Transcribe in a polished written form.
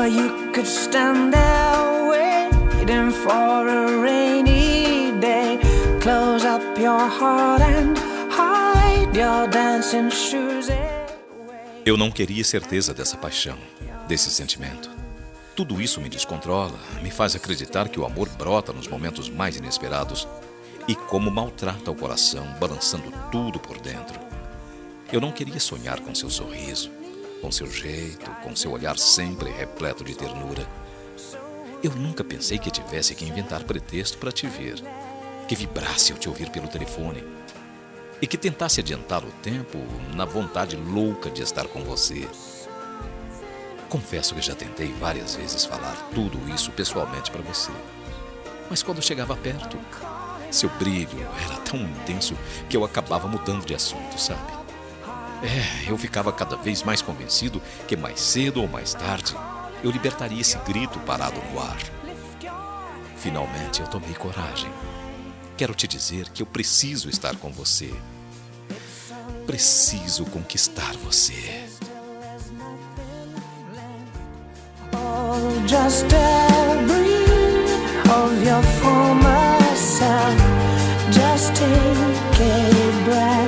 Or you could stand there waiting for a rainy day. Close up your heart and hide your dancing shoes away. Eu não queria certeza dessa paixão, desse sentimento. Tudo isso me descontrola, me faz acreditar que o amor brota nos momentos mais inesperados e como maltrata o coração, balançando tudo por dentro. Eu não queria sonhar com seu sorriso, com seu jeito, com seu olhar sempre repleto de ternura. Eu nunca pensei que tivesse que inventar pretexto para te ver, que vibrasse ao te ouvir pelo telefone e que tentasse adiantar o tempo na vontade louca de estar com você. Confesso que já tentei várias vezes falar tudo isso pessoalmente para você. Mas quando chegava perto, seu brilho era tão intenso que eu acabava mudando de assunto, sabe? Eu ficava cada vez mais convencido que mais cedo ou mais tarde eu libertaria esse grito parado no ar. Finalmente eu tomei coragem. Quero te dizer que eu preciso estar com você. Preciso conquistar você. Just a breath of your former self. Just take a breath.